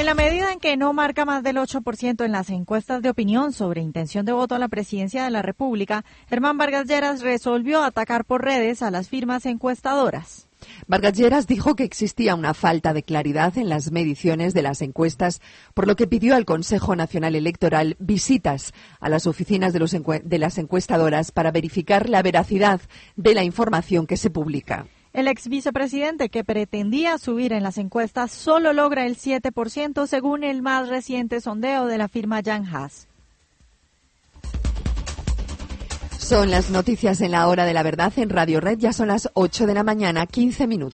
En la medida en que no marca más del 8% en las encuestas de opinión sobre intención de voto a la presidencia de la República, Germán Vargas Lleras resolvió atacar por redes a las firmas encuestadoras. Vargas Lleras dijo que existía una falta de claridad en las mediciones de las encuestas, por lo que pidió al Consejo Nacional Electoral visitas a las oficinas de las encuestadoras para verificar la veracidad de la información que se publica. El ex vicepresidente, que pretendía subir en las encuestas, solo logra el 7% según el más reciente sondeo de la firma Young Haas. Son las noticias en la hora de la verdad en Radio Red. Ya son las 8 de la mañana, 15 minutos.